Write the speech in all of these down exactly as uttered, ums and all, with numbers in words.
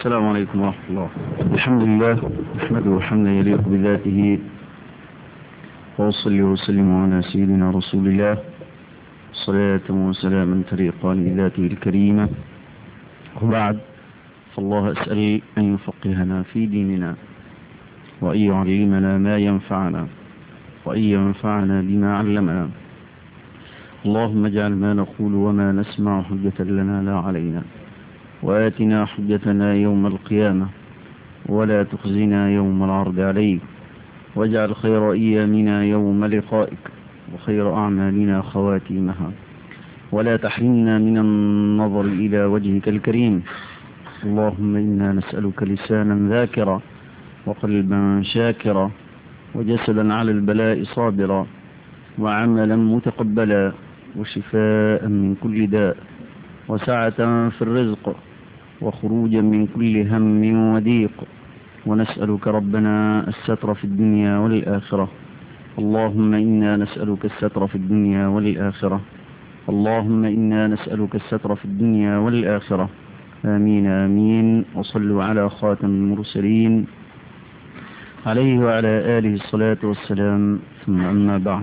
السلام عليكم ورحمة الله. الحمد لله نحمده حمدا يليق بذاته، وأصلي وسلم على سيدنا رسول الله صلاة وسلاما تليقان بذاته الكريمة. وبعد، فالله أسأل أن يفقهنا في ديننا، وأن يعلمنا ما ينفعنا، وأن ينفعنا بما علمنا. اللهم اجعل ما نقول وما نسمع حجة لنا لا علينا، وآتنا حجتنا يوم القيامة، ولا تخزنا يوم العرض عليك، واجعل خير أيامنا يوم لقائك، وخير أعمالنا خواتيمها، ولا تحرمنا من النظر إلى وجهك الكريم. اللهم إنا نسألك لسانا ذاكرا، وقلبا شاكرا، وجسدا على البلاء صابرا، وعملا متقبلا، وشفاء من كل داء، وسعة في الرزق، وخروجا من كل هم وضيق. ونسألك ربنا الستر في الدنيا والآخرة. اللهم إنا نسألك الستر في الدنيا والآخرة. اللهم إنا نسألك الستر في الدنيا والآخرة. آمين آمين. وصلوا على خاتم المرسلين عليه وعلى آله الصلاة والسلام. ثم أما بعد،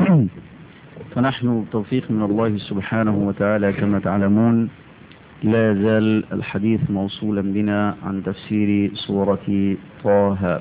فنحن توفيق من الله سبحانه وتعالى كما تعلمون لا يزال الحديث موصولا بنا عن تفسير سورة طه.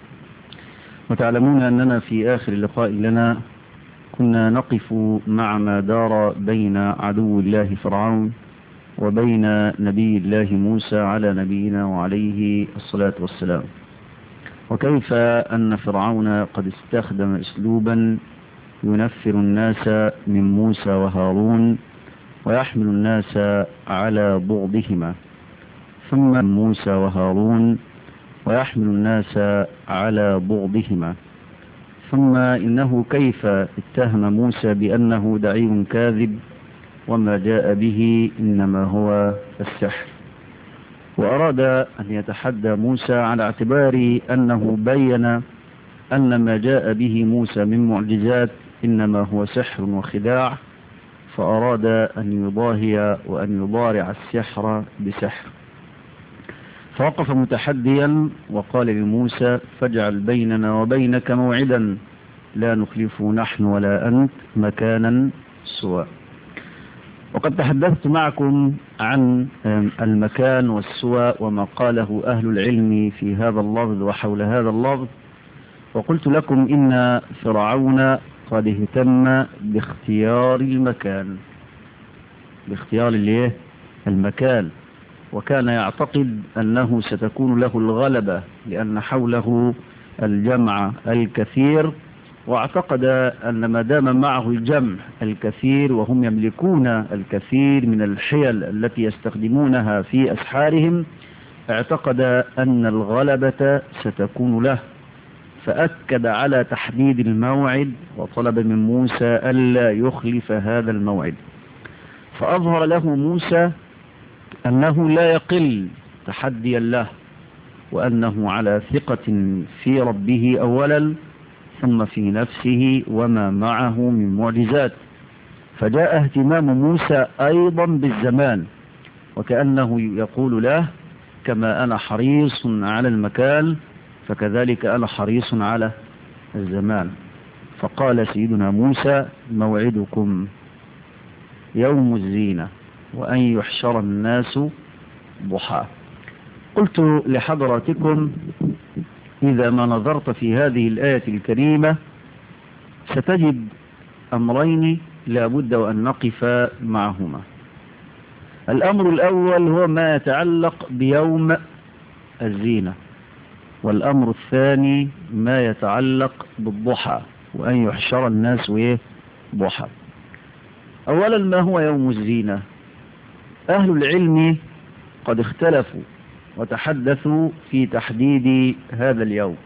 وتعلمون أننا في آخر لقاء لنا كنا نقف مع ما دار بين عدو الله فرعون وبين نبي الله موسى على نبينا وعليه الصلاة والسلام، وكيف أن فرعون قد استخدم أسلوبا ينفر الناس من موسى وهارون ويحمل الناس على بغضهما، ثم موسى وهارون ويحمل الناس على بغضهما، ثم إنه كيف اتهم موسى بأنه دعي كاذب وما جاء به إنما هو السحر، وأراد أن يتحدى موسى على اعتبار أنه بين أن ما جاء به موسى من معجزات إنما هو سحر وخداع، فأراد أن يضاهي وأن يضارع السحر بسحر، فوقف متحديا وقال لموسى: فاجعل بيننا وبينك موعدا لا نخلفه نحن ولا أنت مكانا سوى. وقد تحدثت معكم عن المكان والسوى وما قاله أهل العلم في هذا اللفظ وحول هذا اللفظ، وقلت لكم إن فرعون قد اهتم باختيار المكان باختيار الايه المكان وكان يعتقد أنه ستكون له الغلبة لأن حوله الجمع الكثير، واعتقد أن ما دام معه الجمع الكثير وهم يملكون الكثير من الحيل التي يستخدمونها في أسحارهم، اعتقد أن الغلبة ستكون له، فأكد على تحديد الموعد وطلب من موسى ألا يخلف هذا الموعد. فأظهر له موسى أنه لا يقل تحديا له، وأنه على ثقة في ربه أولا ثم في نفسه وما معه من معجزات. فجاء اهتمام موسى أيضا بالزمان، وكأنه يقول له: كما أنا حريص على المكان فكذلك أنا حريص على الزمان. فقال سيدنا موسى: موعدكم يوم الزينة وأن يحشر الناس ضحى. قلت لحضراتكم: إذا ما نظرت في هذه الآية الكريمة ستجد أمرين لا بد وأن نقف معهما. الأمر الأول هو ما يتعلق بيوم الزينة، والأمر الثاني ما يتعلق بالضحى وأن يحشر الناس ضحى. أولا، ما هو يوم الزينة؟ أهل العلم قد اختلفوا وتحدثوا في تحديد هذا اليوم،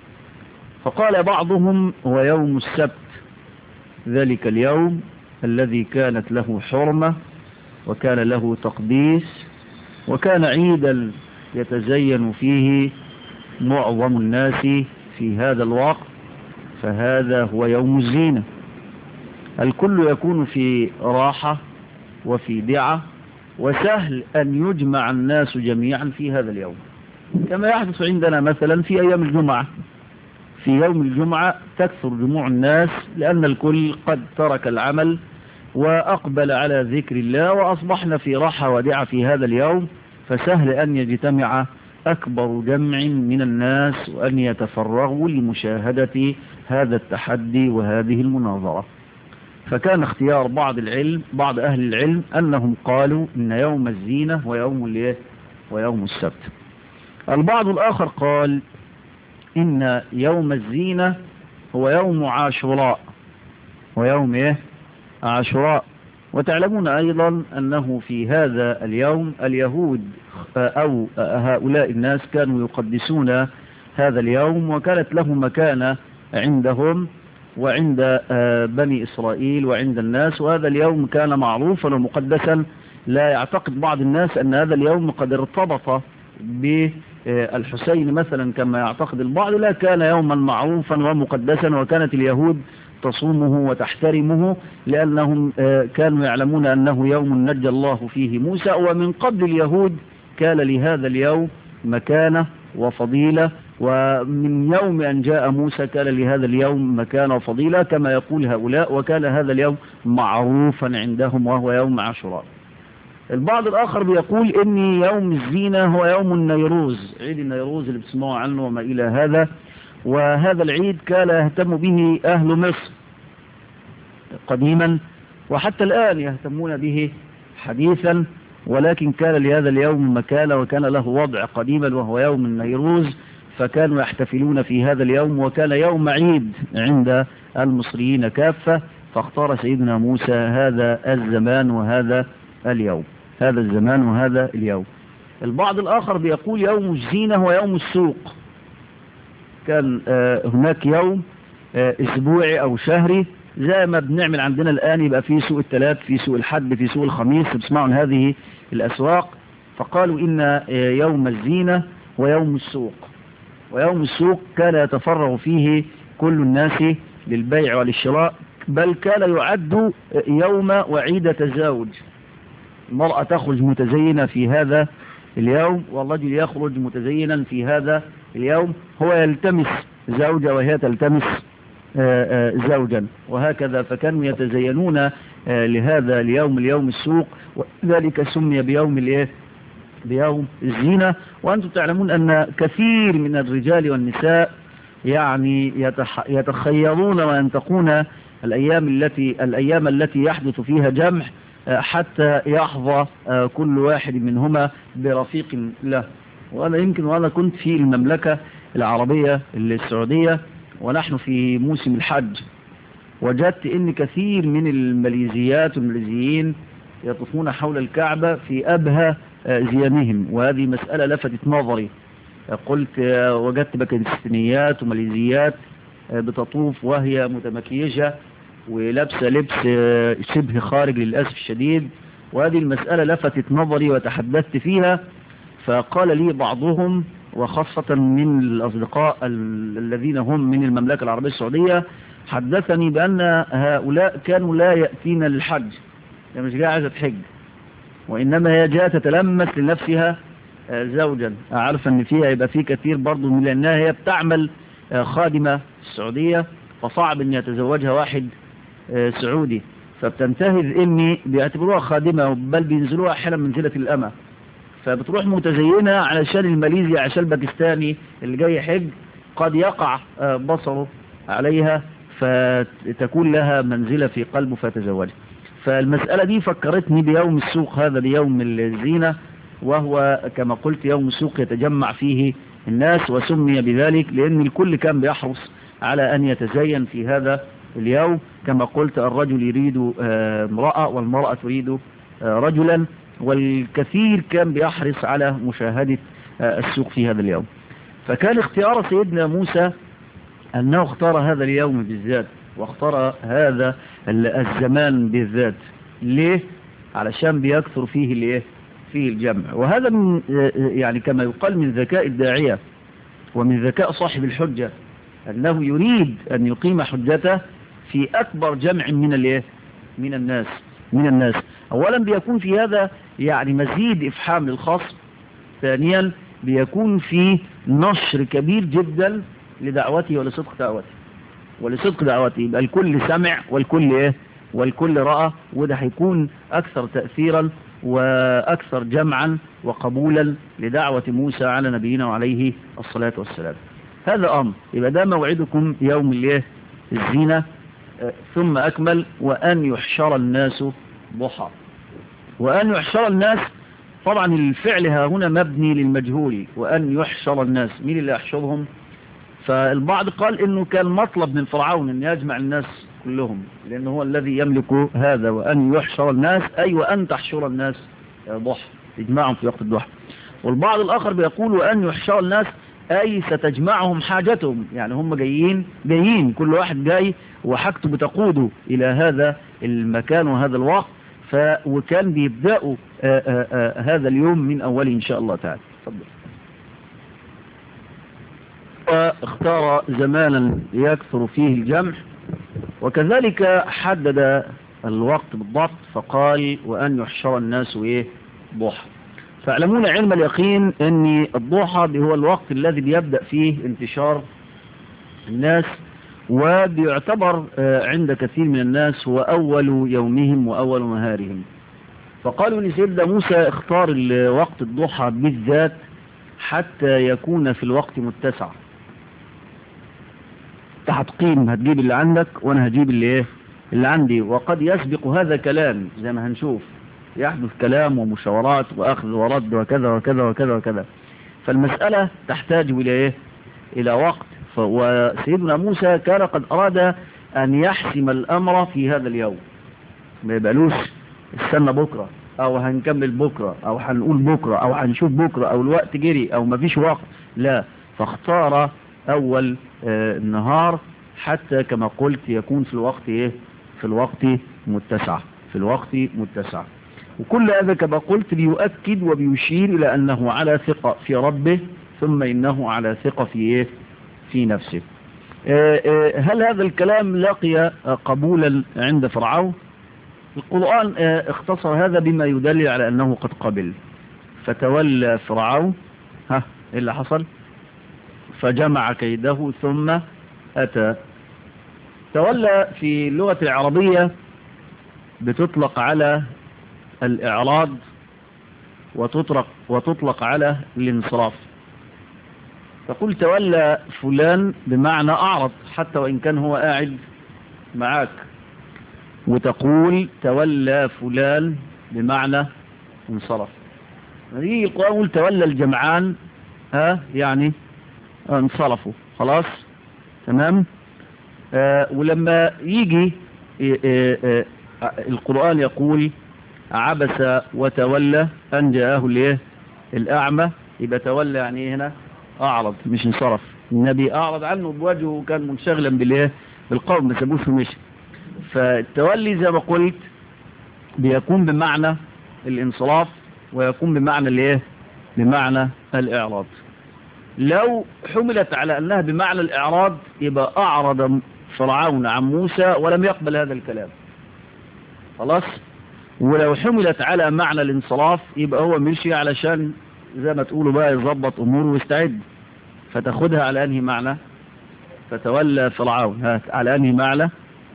فقال بعضهم هو يوم السبت، ذلك اليوم الذي كانت له حرمة وكان له تقديس وكان عيدا يتزين فيه معظم الناس في هذا الوقت، فهذا هو يوم الزينة. الكل يكون في راحة وفي دعة وسهل أن يجمع الناس جميعا في هذا اليوم، كما يحدث عندنا مثلا في أيام الجمعة. في يوم الجمعة تكثر جموع الناس لأن الكل قد ترك العمل وأقبل على ذكر الله، وأصبحنا في راحة وادعة في هذا اليوم، فسهل أن يجتمع أكبر جمع من الناس وأن يتفرغوا لمشاهدة هذا التحدي وهذه المناظرة. فكان اختيار بعض العلم بعض أهل العلم أنهم قالوا إن يوم الزينة ويوم الايه ويوم السبت. البعض الآخر قال إن يوم الزينة هو يوم عاشوراء ويوم إيه عاشوراء. وتعلمون أيضا أنه في هذا اليوم اليهود أو هؤلاء الناس كانوا يقدسون هذا اليوم، وكانت له مكانة عندهم وعند بني إسرائيل وعند الناس، وهذا اليوم كان معروفا ومقدسا. لا يعتقد بعض الناس أن هذا اليوم قد ارتبط بالحسين مثلا كما يعتقد البعض، لا، كان يوما معروفا ومقدسا، وكانت اليهود تصومه وتحترمه لأنهم كانوا يعلمون أنه يوم نجى الله فيه موسى. ومن قبل اليهود كان لهذا اليوم مكانة وفضيلة، ومن يوم أن جاء موسى كان لهذا اليوم مكانة وفضيلة كما يقول هؤلاء، وكان هذا اليوم معروفا عندهم وهو يوم عاشوراء. البعض الآخر بيقول إن يوم الزينة هو يوم النيروز، عيد النيروز اللي بتسمعوا عنه وما إلى هذا. وهذا العيد كان يهتم به أهل مصر قديما وحتى الآن يهتمون به حديثا، ولكن كان لهذا اليوم مكانة وكان له وضع قديما وهو يوم النيروز، فكانوا يحتفلون في هذا اليوم، وكان يوم عيد عند المصريين كافة. فاختار سيدنا موسى هذا الزمان وهذا اليوم هذا الزمان وهذا اليوم. البعض الآخر بيقول يوم الزينة هو يوم السوق. كان هناك يوم اسبوعي او شهري زي ما بنعمل عندنا الآن، يبقى في سوق الثلاث، في سوق الحد، في سوق الخميس، بتسمعوا عن هذه الأسواق. فقالوا إن يوم الزينة ويوم السوق ويوم السوق كان يتفرغ فيه كل الناس للبيع وللشراء، بل كان يعد يوم وعيد تزاوج. المرأة تخرج متزينة في هذا اليوم والرجل يخرج متزينا في هذا اليوم، هو يلتمس زوجة وهي تلتمس زوجا وهكذا. فكانوا يتزينون لهذا اليوم اليوم السوق، وذلك سمي بيوم الايه بيوم الزينة. وأنتم تعلمون أن كثير من الرجال والنساء يعني يتخيرون وينتقون الأيام التي الأيام التي يحدث فيها جمع حتى يحظى كل واحد منهما برفيق له. وأنا يمكن وأنا كنت في المملكة العربية السعودية ونحن في موسم الحج، وجدت ان كثير من الماليزيات والماليزيين يطوفون حول الكعبة في أبهى زيانهم، وهذه مسألة لفتت نظري. قلت وجدت باكستانيات وماليزيات بتطوف وهي متمكيجة ولابسة لبس شبه خارج للأسف الشديد، وهذه المسألة لفتت نظري وتحدثت فيها. فقال لي بعضهم وخاصة من الأصدقاء الذين هم من المملكة العربية السعودية، حدثني بأن هؤلاء كانوا لا يأتين للحج، يعني مش جاء عايزة تحج، وإنما هي جاء تتلمس لنفسها زوجا. أعرف أن فيها يبقى فيه كثير برضو من لأنها هي بتعمل خادمة السعودية، فصعب أن يتزوجها واحد سعودي، فبتنتهز إني بيعتبروها خادمة، بل بينزلوها أحيانا منزلة الأمة، فبتروح متزينة علشان الماليزي عشان الباكستاني اللي جاي حج قد يقع بصره عليها فتكون لها منزلة في قلبه فتزوجها. فالمسألة دي فكرتني بيوم السوق هذا ليوم الزينة، وهو كما قلت يوم السوق يتجمع فيه الناس، وسمي بذلك لأن الكل كان بيحرص على أن يتزين في هذا اليوم. كما قلت الرجل يريد امرأة والمرأة تريد رجلا، والكثير كان بيحرص على مشاهدة السوق في هذا اليوم. فكان اختيار سيدنا موسى أنه اختار هذا اليوم بالذات واختار هذا الزمان بالذات. ليه؟ علشان بيكثر فيه الايه فيه الجمع، وهذا من يعني كما يقال من ذكاء الداعية ومن ذكاء صاحب الحجة أنه يريد أن يقيم حجته في أكبر جمع من الايه من الناس من الناس أولا بيكون في هذا يعني مزيد إفحام للخصم، ثانيا بيكون في نشر كبير جدا لدعوته ولصدق دعوته ولصدق دعوته، يبقى الكل سمع والكل إيه والكل رأى، وده هيكون أكثر تأثيرا وأكثر جمعا وقبولا لدعوة موسى على نبينا وعليه الصلاة والسلام. هذا أمر، يبقى ده موعدكم يوم الايه الزينة. ثم أكمل وأن يحشر الناس ضحى. وأن يحشر الناس، طبعا الفعل ها هنا مبني للمجهول، وأن يحشر الناس، مين اللي يحشرهم؟ فالبعض قال إنه كان مطلب من فرعون أن يجمع الناس كلهم، لأنه هو الذي يملك هذا، وأن يحشر الناس أي وأن تحشر الناس ضحى، تجمعهم في وقت الضحى. والبعض الآخر بيقول وأن يحشر الناس أي ستجمعهم حاجتهم، يعني هم جايين جايين كل واحد جاي وحاجته بتقوده إلى هذا المكان وهذا الوقت، ف وكان بيبدأوا آآ آآ هذا اليوم من أوله إن شاء الله تعالى. تفضل. واختار زمانا يكثر فيه الجمع، وكذلك حدد الوقت بالضبط فقال وأن يحشر الناس إيه ضحى. فاعلمون علم اليقين أن الضحى هو الوقت الذي بيبدأ فيه انتشار الناس، وبيعتبر عند كثير من الناس هو أول يومهم وأول نهارهم. فقالوا لسيدنا موسى اختار وقت الضحى بالذات حتى يكون في الوقت متسع. هتقيم هتجيب اللي عندك وانا هجيب اللي ايه اللي عندي، وقد يسبق هذا كلام زي ما هنشوف، يحدث كلام ومشاورات واخذ ورد وكذا وكذا وكذا وكذا. فالمسألة تحتاج الى ايه الى وقت. وسيدنا موسى كان قد اراد ان يحسم الامر في هذا اليوم، ما يبقالوش استنى بكرة او هنكمل بكرة او هنقول بكرة او هنشوف بكرة او الوقت جري او مفيش وقت، لا، فاختار اول آه النهار حتى كما قلت يكون في الوقت ايه في الوقت متسع في الوقت متسع. وكل هذا كما قلت بيؤكد وبيشير الى انه على ثقة في ربه، ثم انه على ثقة في ايه في نفسه. آه آه هل هذا الكلام لقي قبولا عند فرعون؟ القرآن آه اختصر هذا بما يدل على انه قد قبل. فتولى فرعون، ها ايه اللي حصل؟ فجمع كيده ثم أتى. تولى في اللغة العربية بتطلق على الإعراض وتطلق, وتطلق على الانصراف. تقول تولى فلان بمعنى أعرض حتى وإن كان هو قاعد معاك، وتقول تولى فلان بمعنى انصرف. يجي القرآن يقول تولى الجمعان، ها يعني انصرفوا خلاص تمام. آه ولما يجي آه آه آه القرآن يقول عبس وتولى أن جاءه الايه الأعمى، يبقى تولى يعني ايه هنا؟ أعرض مش انصرف. النبي أعرض عنه بوجهه وكان منشغلا بالايه بالقوم ما سابوش ومشي. فالتولي زي ما قلت بيكون بمعنى الانصراف ويكون بمعنى الايه بمعنى الإعراض. لو حملت على أنها بمعنى الإعراض يبقى أعرض فرعون عن موسى ولم يقبل هذا الكلام خلاص. ولو حملت على معنى الانصراف يبقى هو مشي علشان زي ما تقولوا بقى يظبط أموره ويستعد. فتاخدها على أنهي معنى؟ فتولى فرعون ها على أنهي معنى؟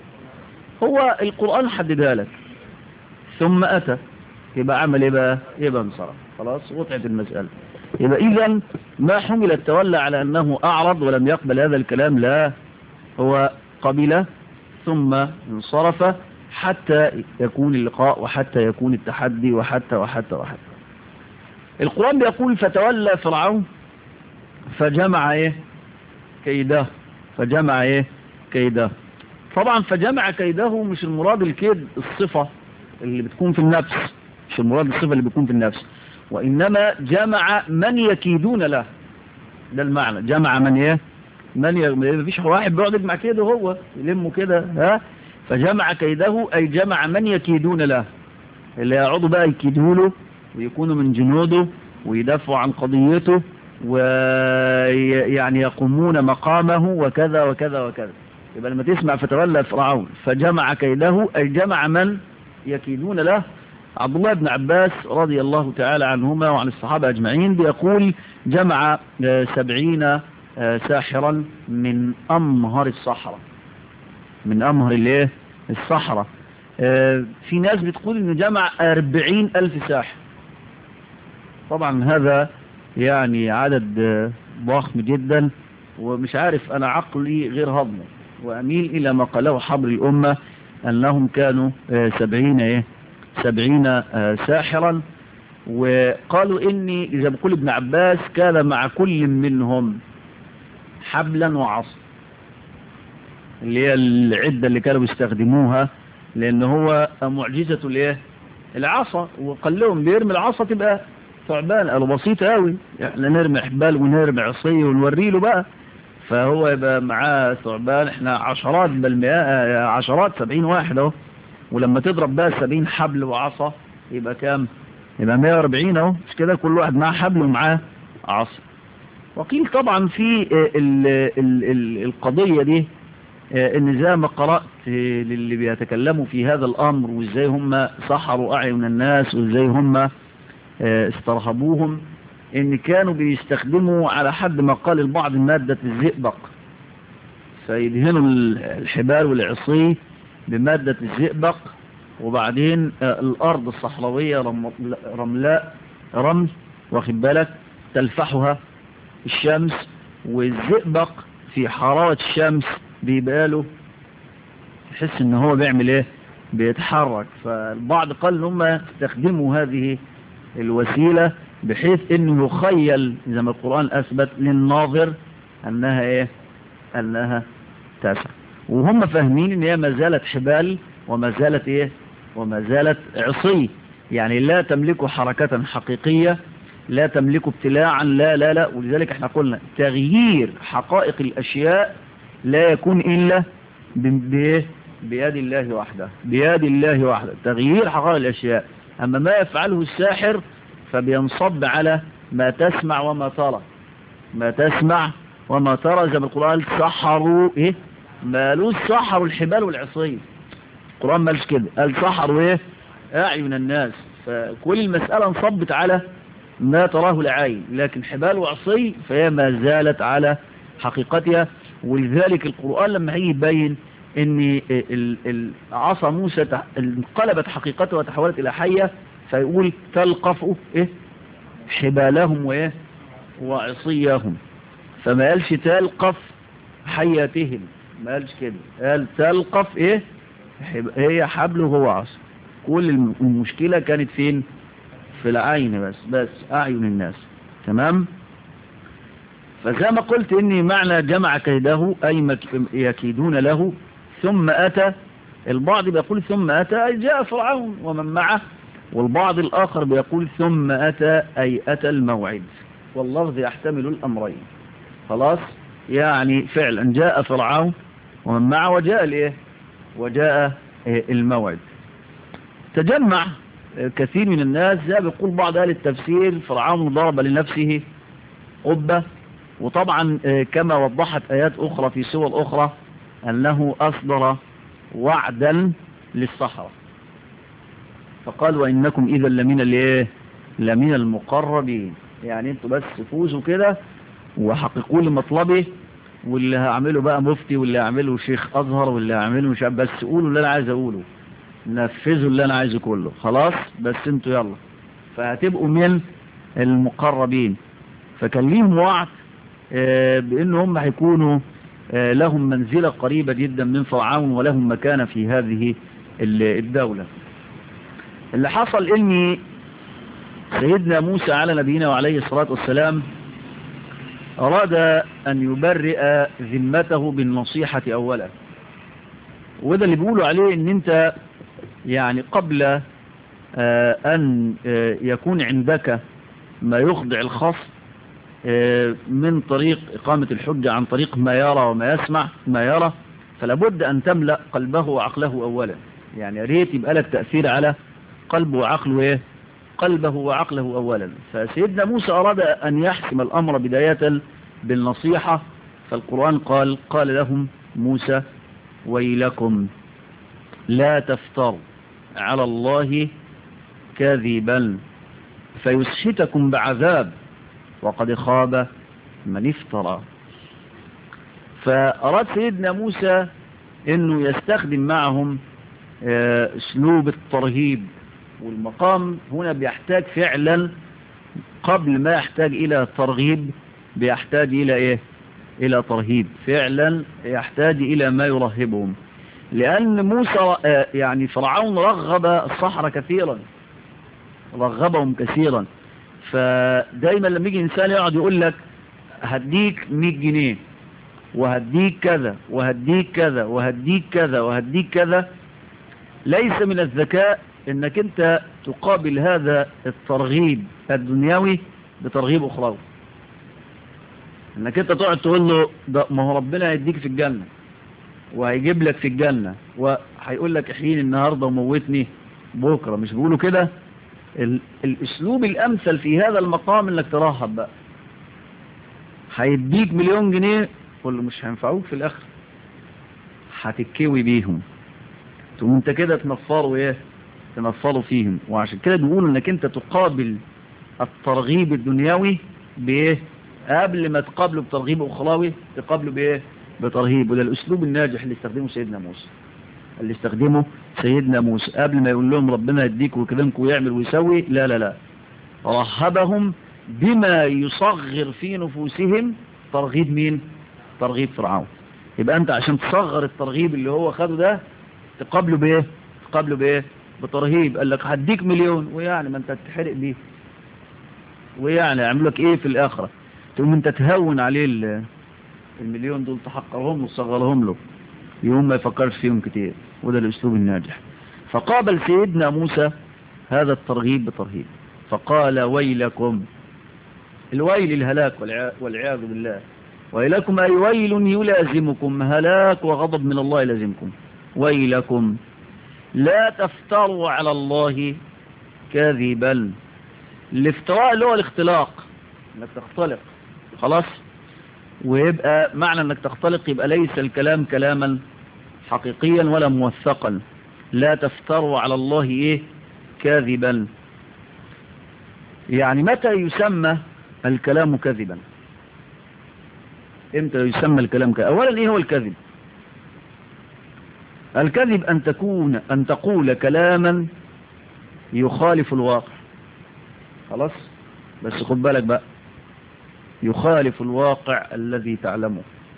هو القرآن حددها لك. ثم أتى يبقى عمل ايه بقى؟ يبقى انصرف خلاص، وقعت المسألة. يبقى إذن ما حمل التولى على أنه أعرض ولم يقبل هذا الكلام، لا، هو قبل ثم انصرف حتى يكون اللقاء وحتى يكون التحدي وحتى وحتى وحتى. القرآن بيقول فتولى فرعون فجمع ايه كيده فجمع ايه كيده. طبعا فجمع كيده مش المراد الكيد الصفة اللي بتكون في النفس، مش المراد الصفة اللي بتكون في النفس، وإنما جمع من يكيدون له. ده المعنى، جمع من ايه من ي... مفيش واحد بيقعد يجمع كيده هو يلمه كده، ها. فجمع كيده أي جمع من يكيدون له، اللي يقعدوا بقى يكيدوا له ويكونوا من جنوده ويدافعوا عن قضيته ويعني يقومون مقامه وكذا وكذا وكذا. يبقى لما تسمع فتولى فرعون فجمع كيده أي جمع من يكيدون له. عبد الله بن عباس رضي الله تعالى عنهما وعن الصحابة أجمعين بيقول جمع سبعين ساحرا من أمهر الصحراء، من أمهر الايه الصحراء. في ناس بتقول إنه جمع أربعين ألف ساحر. طبعا هذا يعني عدد ضخم جدا، ومش عارف أنا عقلي غير هضمه، وأميل إلى ما قاله حبر الأمة أنهم كانوا سبعين إيه سبعين ساحرا. وقالوا إني إذا بقول ابن عباس كان مع كل منهم حبلا وعصا، اللي هي العدة اللي كانوا بيستخدموها، لأن هو معجزة الايه العصا، وقال لهم بيرمي العصا تبقى ثعبان. قالوا بسيطة قوي، احنا نرمي حبال ونرمي عصي ونوري له بقى، فهو يبقى معاه ثعبان. احنا عشرات بل مئات عشرات سبعين واحد اهو، ولما تضرب بقى سبعين حبل وعصا يبقى كام؟ يبقى مئة وأربعين اهو، مش كده؟ كل واحد معاه حبل ومعاه عصا. وقيل طبعا في ال ال ال القضية دي ان زي ما قرأت للي بيتكلموا في هذا الامر، وازاي هم سحروا اعين الناس، وازاي هم استرهبوهم، ان كانوا بيستخدموا على حد ما قال البعض مادة الزئبق، فيدهنوا الحبال والعصي بمادة الزئبق، وبعدين الارض الصحراوية رملاء رمل واخد بالك تلفحها الشمس، والزئبق في حرارة الشمس بيبقى له تحس ان هو بيعمل ايه بيتحرك. فالبعض قال ان هم استخدموا هذه الوسيلة بحيث انه يخيل زي ما القرآن اثبت للناظر انها ايه انها تسع، وهم فاهمين ان هي ما زالت حبال وما زالت ايه وما زالت عصي، يعني لا تملك حركة حقيقية، لا تملك ابتلاعا، لا لا لا. ولذلك احنا قلنا تغيير حقائق الاشياء لا يكون الا بيد الله وحده، بيد الله وحده تغيير حقائق الاشياء. اما ما يفعله الساحر فبينصب على ما تسمع وما ترى، ما تسمع وما ترى، زي ما القرآن سحروا ايه مالوش سحروا الحبال والعصي، القرآن مالش كده، قال سحروا ايه اعين الناس. فكل المسألة انصبت على ما تراه العين، لكن حبال وعصي فهي ما زالت على حقيقتها. ولذلك القرآن لما هي يبين ان عصا موسى انقلبت حقيقتها وتحولت الى حية، فيقول تلقف ايه حبالهم وايه وعصيهم، فما قالش تلقف حياتهم، ما قالش كده، قال تلقف ايه هي حبله هو عصا. كل المشكلة كانت فين؟ في العين بس، بس اعين الناس. تمام. فزي ما قلت اني معنى جمع كيده اي يكيدون له. ثم اتى، البعض بيقول ثم اتى اي جاء فرعون ومن معه، والبعض الاخر بيقول ثم اتى اي اتى الموعد، واللفظ يحتمل الامرين. خلاص، يعني فعلا جاء فرعون ومن معه وجاء الايه وجاء الموعد. تجمع كثير من الناس، زي بيقول بعض اهل التفسير فرعون ضرب لنفسه قبة، وطبعا كما وضحت آيات أخرى في سور أخرى أنه أصدر وعدا للصحراء، فقال وإنكم إذا لمن الايه لمن المقربين، يعني انتوا بس فوزوا كده وحققوا لي مطلبي، واللي هعمله بقى مفتي، واللي هعمله شيخ أزهر، واللي هعمله مش عارف، بس قولوا اللي أنا عايز أقوله، نفذوا اللي أنا عايزه كله، خلاص بس انتوا يلا، فهتبقوا من المقربين. فكان ليهم وعد بأن هم هيكونوا لهم منزلة قريبة جدا من فرعون، ولهم مكانة في هذه الدولة. اللي حصل ان سيدنا موسى على نبينا وعليه الصلاة والسلام أراد أن يبرئ ذمته بالنصيحة أولا، وده اللي بيقولوا عليه ان انت يعني قبل أن يكون عندك ما يخضع الخصم من طريق إقامة الحجة عن طريق ما يرى وما يسمع ما يرى، فلابد أن تملأ قلبه وعقله أولا. يعني يا ريت يبقى لك تأثير على قلبه وعقله إيه؟ قلبه وعقله أولا. فسيدنا موسى أراد أن يحسم الأمر بداية بالنصيحة، فالقرآن قال قال لهم موسى ويلكم لا تفتروا على الله كاذبا فيسحتكم بعذاب وقد خاب من افترى. فأراد سيدنا موسى انه يستخدم معهم اسلوب الترهيب، والمقام هنا بيحتاج فعلا قبل ما يحتاج الى ترغيب بيحتاج الى ايه؟ الى ترهيب. فعلا يحتاج الى ما يرهبهم، لان موسى يعني فرعون رغب الصحراء كثيرا، رغبهم كثيرا. فدايما لما يجي انسان يقعد يقول لك هديك مية جنيه وهديك كذا وهديك كذا وهديك كذا وهديك كذا، ليس من الذكاء انك انت تقابل هذا الترغيب الدنيوي بترغيب اخروي، انك انت تقعد تقول له ده ما هو ربنا هيديك في الجنة وهيجيب لك في الجنة وهيقول لك احييني النهاردة وموتني بكرة. مش بيقولوا كده؟ الاسلوب الامثل في هذا المقام انك ترهب بقى، هيديك مليون جنيه قول له مش هينفعوك في الاخر، هتكوي بيهم، تقوم انت كده تنفروا ايه؟ تنفروا فيهم. وعشان كده بيقولوا انك انت تقابل الترغيب الدنيوي بايه؟ قبل ما تقابله بترغيب اخروي تقابله بايه؟ بترهيب. وده الاسلوب الناجح اللي استخدمه سيدنا موسى، اللي استخدمه سيدنا موسى قبل ما يقول لهم ربنا يديك ويكرمك ويعمل ويسوي، لا لا لا، رهبهم بما يصغر في نفوسهم ترغيب مين؟ ترغيب فرعون. يبقى انت عشان تصغر الترغيب اللي هو خده ده تقابله بايه؟ تقابله بايه؟ بترهيب. قال لك هديك مليون، ويعني ما انت تتحرق بيه، ويعني يعمل لك ايه في الاخره؟ تقوم انت تهون عليه المليون دول، تحقرهم له وتصغرهم له، يوم ما يفكرش فيهم كتير. وده الاسلوب الناجح. فقابل سيدنا موسى هذا الترغيب بترهيب، فقال ويلكم، الويل الهلاك والعياذ بالله، ويلكم أي ويل يلازمكم، هلاك وغضب من الله يلازمكم. ويلكم لا تفتروا على الله كاذبا. الافتراء اللي هو الاختلاق، انك تختلق خلاص، ويبقى معنى انك تختلق يبقى ليس الكلام كلاما حقيقيا ولا موثقا. لا تفتروا على الله ايه؟ كاذبا. يعني متى يسمى الكلام كذبا؟ امتى يسمى الكلام كذبا؟ اولا ايه هو الكذب؟ الكذب ان تكون ان تقول كلاما يخالف الواقع. خلاص، بس خد بالك بقى، يخالف الواقع الذي تعلمه،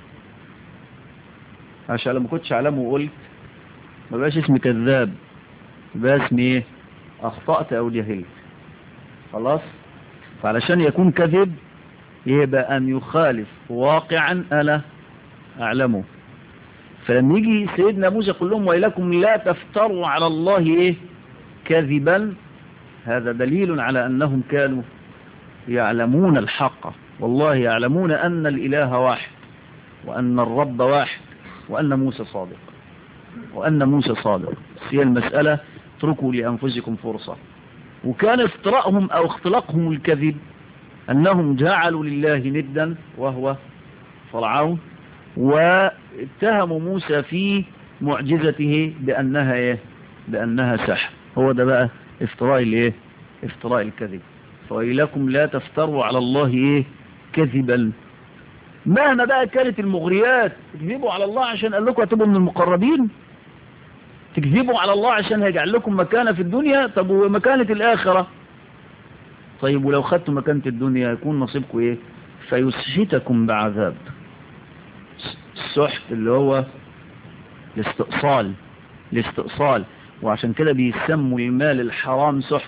عشان لما كنتش اعلمه وقلت ما بقاش اسمي كذاب، يبقى اسمي ايه؟ اخطأت او جهلت. خلاص، فعلشان يكون كذب يبقى ان يخالف واقعا انا اعلمه. فلما يجي سيدنا موسى يقول لهم ويلكم لا تفتروا على الله ايه؟ كذبا، هذا دليل على انهم كانوا يعلمون الحق، والله يعلمون ان الاله واحد وان الرب واحد وان موسى صادق، وان موسى صادق. هي المسألة اتركوا لانفسكم فرصة. وكان افتراءهم او اختلاقهم الكذب انهم جعلوا لله ندا وهو فرعون، واتهموا موسى في معجزته بانها ايه؟ بانها سحر. هو ده بقى افتراء الايه؟ افتراء الكذب. فويلكم لا تفتروا على الله ايه؟ كذبا. مهما بقى كانت المغريات، تكذبوا على الله عشان قال لكم هتبقوا من المقربين، تكذبوا على الله عشان هيجعل لكم مكانة في الدنيا. طب ومكانة الآخرة؟ طيب ولو خدتوا مكانة الدنيا يكون نصيبكم ايه؟ فيسحتكم بعذاب. السحت اللي هو الاستئصال، الاستئصال. وعشان كده بيسموا المال الحرام سحت،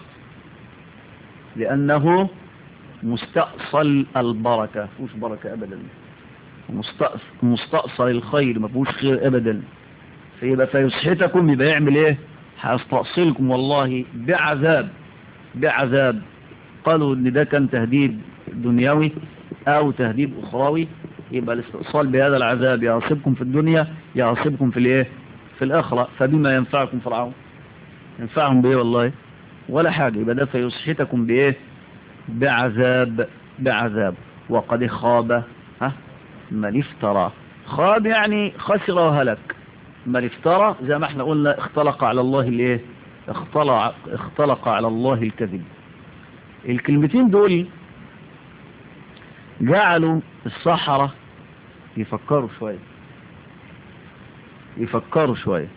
لأنه مستأصل البركة، مفيهوش بركة أبدا، مستأصل الخير، مفيهوش خير أبدا. فيبقى فيسحتكم يبقى يعمل ايه؟ هيستأصلكم والله بعذاب، بعذاب. قالوا ان ده كان تهديد دنيوي او تهديد اخروي، يبقى الاستئصال بهذا العذاب يعصبكم في الدنيا يعصبكم في الايه؟ في الاخره. فبما ينفعكم فرعون؟ ينفعهم بايه؟ والله ولا حاجه. يبقى ده فيسحتكم بايه؟ بعذاب، بعذاب. وقد خاب ها من افترى. خاب يعني خسر وهلك. من افترى زي ما احنا قلنا اختلق على الله الايه؟ اختلق, اختلق على الله الكذب. الكلمتين دول جعلوا السحرة يفكروا شوية يفكروا شوية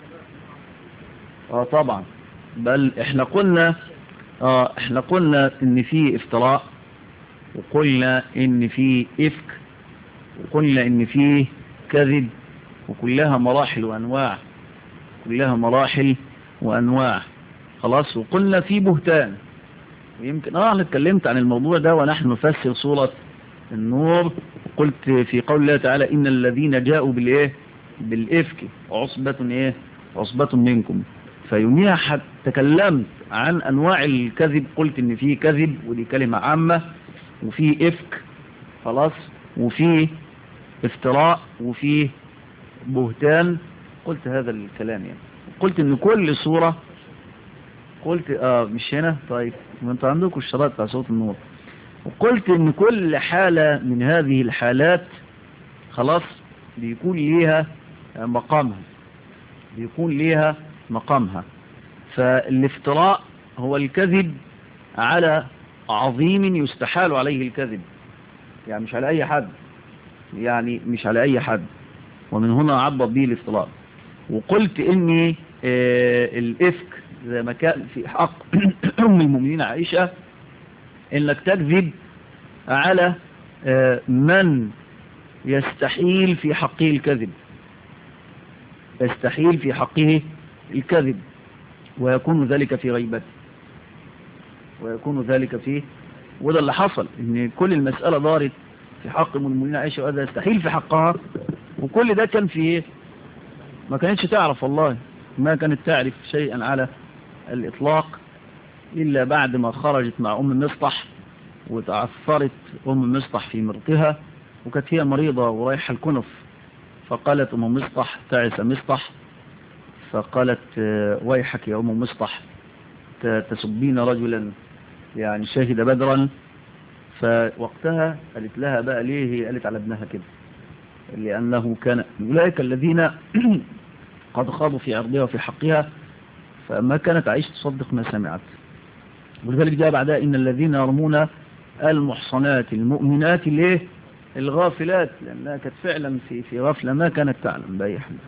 اه طبعا. بل احنا قلنا اه احنا قلنا ان في افتراء، وقلنا ان في افك، وقلنا ان في كذب، وكلها مراحل وانواع كلها مراحل وانواع خلاص. وقلنا في بهتان، ويمكن اه انا اتكلمت عن الموضوع ده ونحن نفسر سورة النور. قلت في قول الله تعالى ان الذين جاءوا بالايه بالافك عصبة ايه عصبة منكم. فيوميها حتى تكلمت عن انواع الكذب، قلت ان في كذب ودي كلمة عامة، وفي افك خلاص، وفي افتراء، وفي بهتان. قلت هذا الكلام يعني. قلت ان كل صورة قلت اه مش هنا طيب ما انتوا عندكم الشرايط بتاع صوت النور. وقلت ان كل حالة من هذه الحالات خلاص بيكون ليها مقامها بيكون ليها مقامها. فالافتراء هو الكذب على عظيم يستحال عليه الكذب، يعني مش على اي حد يعني مش على اي حد ومن هنا عبر به الافتراء. وقلت اني آه الافك زي ما كان في حق ام المؤمنين عائشة، انك تكذب على آه من يستحيل في حقه الكذب يستحيل في حقه الكذب ويكون ذلك في غيبته ويكون ذلك فيه. وده اللي حصل، ان كل المسألة دارت في حق ام المؤمنين عائشة وهذا يستحيل في حقها، وكل ده كان في ايه ما كانتش تعرف، والله ما كانت تعرف شيئا على الإطلاق إلا بعد ما خرجت مع أم مصطح وتعثرت أم مصطح في مرقها، وكانت هي مريضة ورايحة الكنف. فقالت أم مصطح تعس مصطح، فقالت ويحك يا أم مصطح تسبين رجلا يعني شهد بدرا. فوقتها قالت لها بقى ليه، هي قالت على ابنها كده لأنه كان أولئك الذين قد خاضوا في عرضها وفي حقها، فما كانت عايش تصدق ما سمعت. ولذلك جاء بعدها إن الذين يرمون المحصنات المؤمنات ليه الغافلات، لأنها كانت فعلا في في غفلة ما كانت تعلم بأي حال.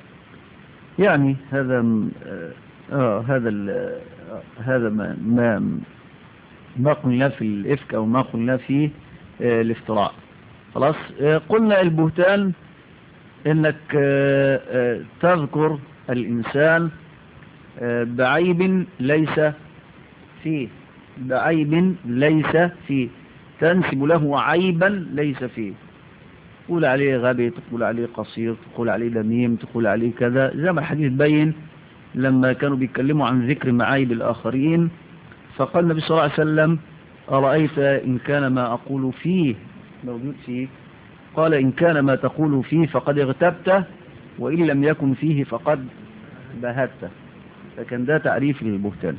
يعني هذا آه هذا آه هذا ما ما ما قلنا في الإفك أو ما قلنا في آه الافتراء. خلاص. آه قلنا البهتان إنك آه آه تذكر الإنسان آه بعيب ليس فيه بعيب ليس فيه تنسب له عيبا ليس فيه، تقول عليه غبي، تقول عليه قصير، تقول عليه لميم، تقول عليه كذا، زي ما الحديث بين لما كانوا بيتكلموا عن ذكر معايب الآخرين. فقال النبي صلى الله عليه وسلم أرأيت إن كان ما أقول فيه موجود فيه، قال إن كان ما تقول فيه فقد اغتبته، وإن لم يكن فيه فقد بهته. فكان ده تعريف للبهتان.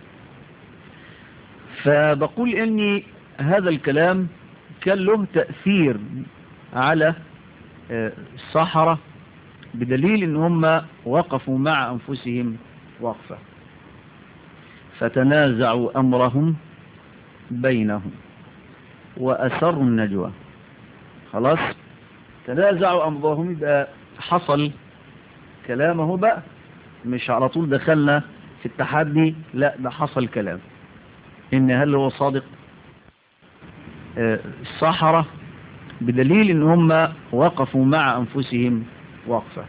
فبقول إني هذا الكلام كان له تأثير على السحرة بدليل إن هم وقفوا مع أنفسهم وقفة فتنازعوا أمرهم بينهم وأسروا النجوى. خلاص تنازعوا أمرهم، يبقى حصل كلامه بقى، مش على طول دخلنا في التحدي، لا ده حصل كلام إن هل هو صادق. السحرة بدليل إن هم وقفوا مع أنفسهم وقفة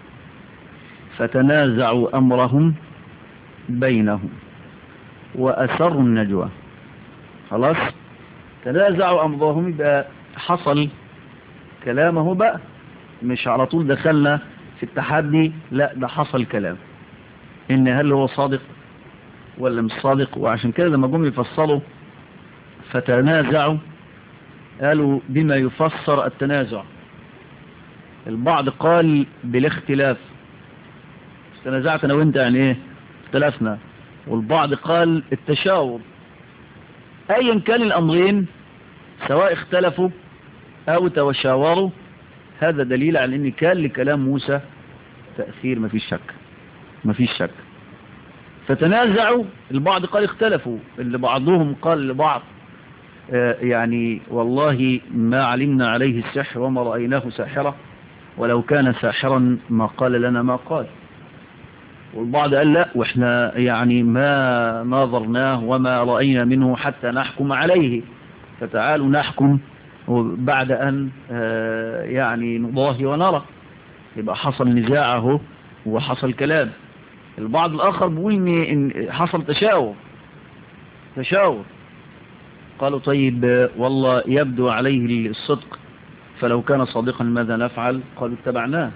فتنازعوا أمرهم بينهم وأسروا النجوى. خلاص تنازعوا أمرهم، يبقى حصل كلامه بقى، مش على طول دخلنا في التحدي، لا ده حصل كلام إن هل هو صادق ولا مش صادق. وعشان كده لما جم يفصلوا فتنازعوا قالوا بما يفسر التنازع. البعض قال بالاختلاف، تنازعت انا وانت يعني ايه اختلفنا. والبعض قال التشاور. ايا كان الامرين سواء اختلفوا او تشاوروا، هذا دليل على ان كان لكلام موسى تأثير، ما فيش شك ما فيش شك. فتنازعوا، البعض قال اختلفوا، اللي بعضهم قال لبعض آه يعني والله ما علمنا عليه السحر وما رأيناه ساحرة، ولو كان ساحرا ما قال لنا ما قال. والبعض قال لا، واحنا يعني ما ناظرناه وما رأينا منه حتى نحكم عليه، فتعالوا نحكم بعد أن آه يعني نضاهي ونرى. يبقى حصل نزاعه وحصل كلام. البعض الآخر بيقول إن حصل تشاور تشاور قالوا طيب والله يبدو عليه الصدق، فلو كان صادقا ماذا نفعل؟ قالوا اتبعناه.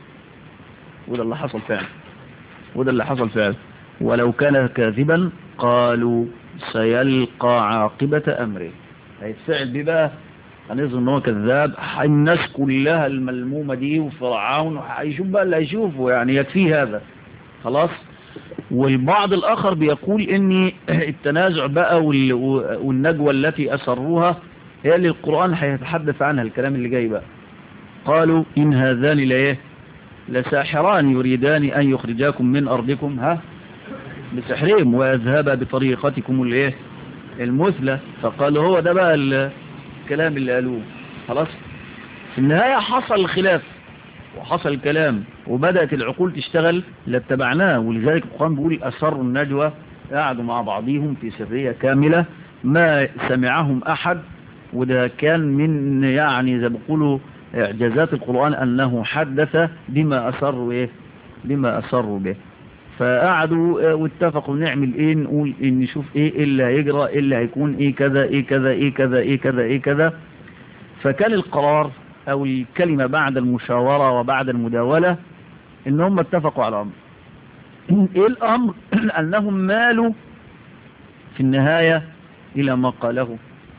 وده اللي حصل فعلا وده اللي حصل فعلا ولو كان كاذبا قالوا سيلقى عاقبة أمره، هيتفعل بيه بقى، هنظن ان هو كذاب، الناس كلها الملمومة دي وفرعون هيشوف بقى اللي هيشوفه، يعني يكفيه هذا خلاص. والبعض الآخر بيقول ان التنازع بقى والنجوى التي أسروها هي اللي القرآن هيتحدث عنها، الكلام اللي جاي بقى. قالوا إن هذان لإيه لساحران يريدان أن يخرجاكم من أرضكم ها بسحرهم ويذهبا بطريقتكم الايه المثلى. فقالوا هو ده بقى الكلام اللي قالوه خلاص. في النهاية حصل الخلاف وحصل الكلام وبدأت العقول تشتغل لاتبعناه. ولذلك القرآن بيقول أسروا النجوى، قعدوا مع بعضهم في سرية كاملة ما سمعهم أحد. وده كان من يعني زي ما بيقولوا إعجازات القرآن أنه حدث بما أسروا إيه بما أسروا به. فقعدوا واتفقوا نعمل ايه، نقول إيه، نشوف ايه اللي هيجرى، ايه اللي هيكون، ايه كذا ايه كذا ايه كذا ايه كذا ايه كذا. فكان القرار او الكلمة بعد المشاورة وبعد المداولة ان هم اتفقوا على امر. ايه الامر؟ انهم مالوا في النهاية الى ما قاله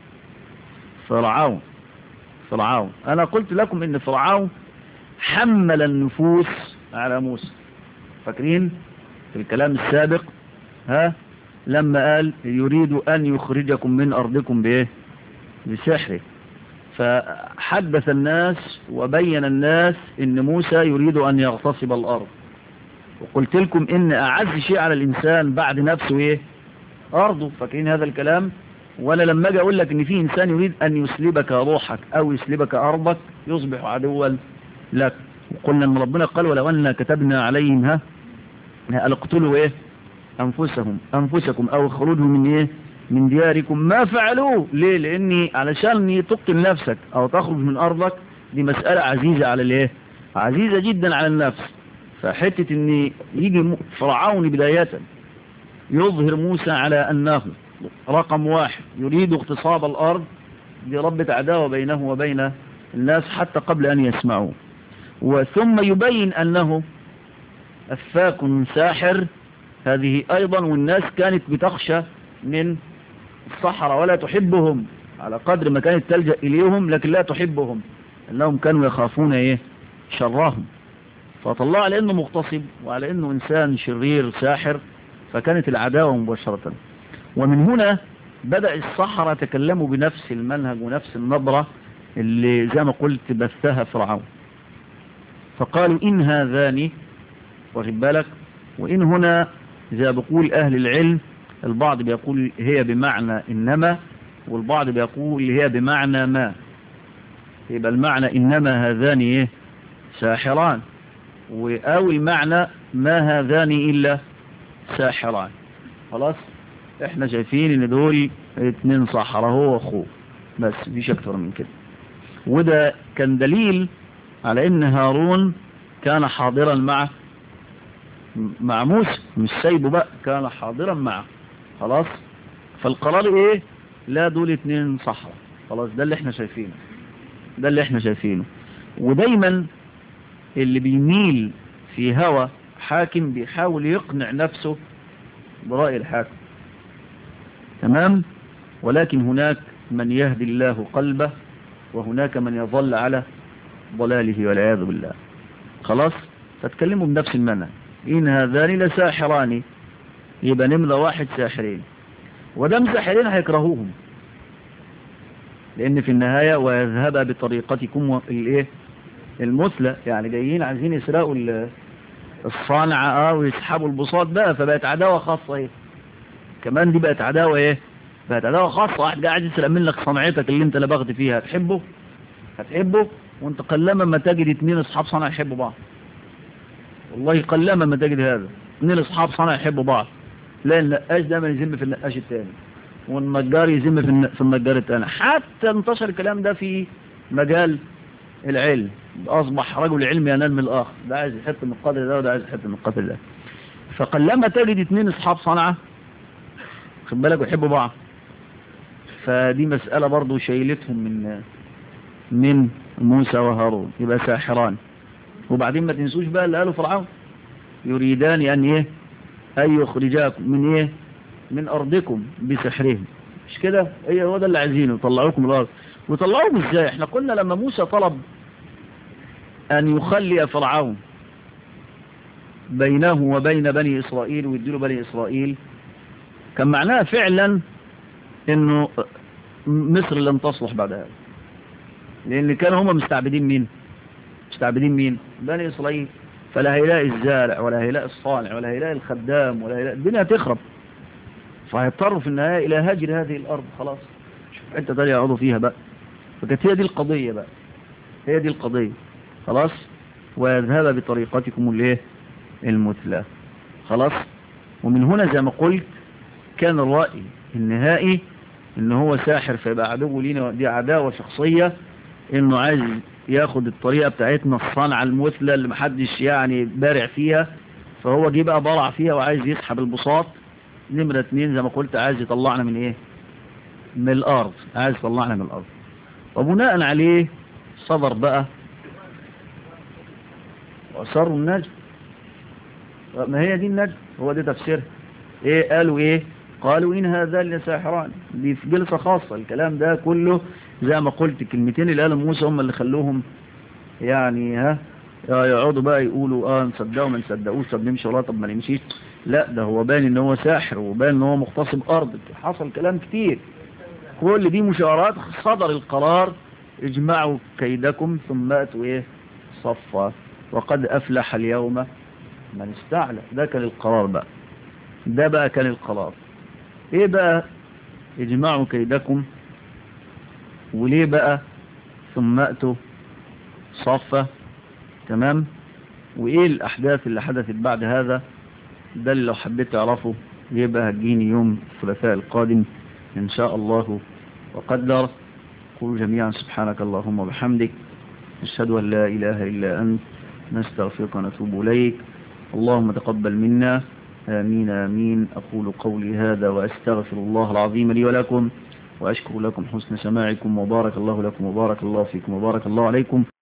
فرعون. فرعون انا قلت لكم ان فرعون حمل النفوس على موسى، فاكرين في الكلام السابق ها لما قال يريد أن يخرجكم من أرضكم بإيه بسحره. فحدث الناس وبين الناس إن موسى يريد أن يغتصب الأرض. وقلت لكم إن أعز شيء على الإنسان بعد نفسه إيه أرضه، فاكرين هذا الكلام؟ وأنا لما أجي أقول لك إن في إنسان يريد أن يسلبك روحك أو يسلبك أرضك يصبح عدوا لك. وقلنا إن ربنا قال ولو أننا كتبنا عليهم ها قال اقتلوا ايه انفسهم انفسكم او اخرجوا من ايه من دياركم ما فعلوه. ليه؟ لاني علشان تقتل نفسك او تخرج من ارضك دي مسألة عزيزة على الايه عزيزة جدا على النفس. فحتة ان يجي فرعون بداية يظهر موسى على انه رقم واحد يريد اغتصاب الارض، دي ربة عداوة بينه وبين الناس حتى قبل ان يسمعوه. وثم يبين انه أفاك ساحر، هذه أيضا. والناس كانت بتخشى من الصحراء ولا تحبهم على قدر ما كانت تلجأ إليهم، لكن لا تحبهم أنهم كانوا يخافون إيه شرهم. فطلع على أنه مغتصب وعلى أنه إنسان شرير ساحر، فكانت العداوة مباشرة. ومن هنا بدأ الصحراء تكلموا بنفس المنهج ونفس النبرة اللي زي ما قلت بثها فرعون. فقالوا إن هذان، واخد بالك، وإن هنا زي بقول أهل العلم البعض بيقول هي بمعنى إنما والبعض بيقول هي بمعنى ما. يبقى المعنى إنما هذان إيه ساحران، أو المعنى ما هذان إلا ساحران. خلاص احنا شايفين ان دول اتنين سحرة هو واخوه بس، مفيش اكتر من كده. وده كان دليل على ان هارون كان حاضرا مع مع موسى، مش سايبه بقى، كان حاضرا معه. خلاص فالقرار ايه؟ لا دول اتنين سحرة. خلاص ده اللي احنا شايفينه ده اللي احنا شايفينه ودايما اللي بيميل في هوى حاكم بيحاول يقنع نفسه برأي الحاكم، تمام. ولكن هناك من يهدي الله قلبه وهناك من يظل على ضلاله والعياذ بالله. خلاص فتكلموا بنفس المنهج. إن هذان لساحران، يبقى نملة واحد ساحرين، ودم ساحرين هيكرهوهم، لأن في النهاية ويذهب بطريقتكم الايه المثلى، يعني جايين عايزين يسرقوا الصانع اه ويسحبوا البساط بقى، فبقت عداوة خاصة ايه كمان، دي بقت عداوة ايه، بقت عداوة خاصة. واحد قاعد يسرق منك صنعتك اللي انت لبغت فيها، هتحبه هتحبه وانت قلما ما تجد اتنين اصحاب صنع يحبوا بعض، والله قلما ما تجد هذا اتنين اصحاب صنع يحبوا بعض. لا النقاش دايما يذم في النقاش التاني، والنجار يذم في في النجار التاني. حتى انتشر الكلام ده في مجال العلم، اصبح رجل علم ينال من الاخر، ده عايز يحط من القدر ده وده عايز يحط من القدر ده. فقلما تجد اتنين اصحاب صنعة خد بالك ويحبوا بعض، فدي مسألة برضو شايلتهم من من موسى وهارون، يبقى ساحران. وبعدين ما تنسوش بقى اللي قالوا فرعون، يريدان ان ايه ان يخرجاكم من ايه من ارضكم بسحرهم، مش كده؟ ايه هو ده اللي عايزينه، يطلعوكم من الارض. وطلعوهم ازاي؟ احنا قلنا لما موسى طلب ان يخلي فرعون بينه وبين بني اسرائيل ويديله بني اسرائيل، كان معناها فعلا انه مصر لن تصلح بعد هذا، لان كانوا هم مستعبدين مين مستعبدين مين بني اسرائيل. فلا هيلاقي الزارع ولا هيلاقي الصانع ولا هيلاقي الخدام ولا هيلاقي، الدنيا هتخرب، فهيضطروا في النهاية الى هجر هذه الارض. خلاص شوف انت تاني يقعدوا فيها بقى. فكانت هي دي القضية بقى، هي دي القضية خلاص. ويذهب بطريقتكم الايه المثلى خلاص. ومن هنا زي ما قلت كان الرأي النهائي ان هو ساحر فيبقى عدو لينا، دي عداوة شخصية، انه عايز ياخد الطريقة بتاعتنا الصنعة المثلى اللي محدش يعني بارع فيها، فهو جه بقى برع فيها وعايز يسحب البساط. نمرة اتنين زي ما قلت عايز يطلعنا من ايه من الارض، عايز يطلعنا من الارض. وبناء عليه صدر بقى وأسروا النجم. ما هي دي النجم، هو ده تفسير ايه. قالوا ايه قالوا ان هذا لساحران، دي في جلسة خاصة. الكلام ده كله زي ما قلت الكلمتين اللي قالوا موسى هم اللي خلوهم يعني ها يقعدوا بقى يقولوا اه نصدقوا ما نصدقوش، طب نمشي ولا طب ما نمشيش. لا ده هو باين ان هو ساحر وباين ان هو مغتصب ارض، حصل كلام كتير. كل دي مشاورات، صدر القرار اجمعوا كيدكم ثم اتوا ايه صفا وقد افلح اليوم من استعلى. ده كان القرار بقى، ده بقى كان القرار. ايه بقى اجمعوا كيدكم، وليه بقى ثم اتوا صفا؟ تمام. وايه الاحداث اللي حدثت بعد هذا؟ ده اللي لو حبيت تعرفه يبقى هتجيني يوم الثلاثاء القادم ان شاء الله وقدر. قولوا جميعا سبحانك اللهم وبحمدك نشهد ان لا اله الا انت نستغفرك ونتوب اليك. اللهم تقبل منا، آمين آمين. أقول قولي هذا وأستغفر الله العظيم لي ولكم، وأشكر لكم حسن سماعكم، وبارك الله لكم وبارك الله فيكم وبارك الله عليكم.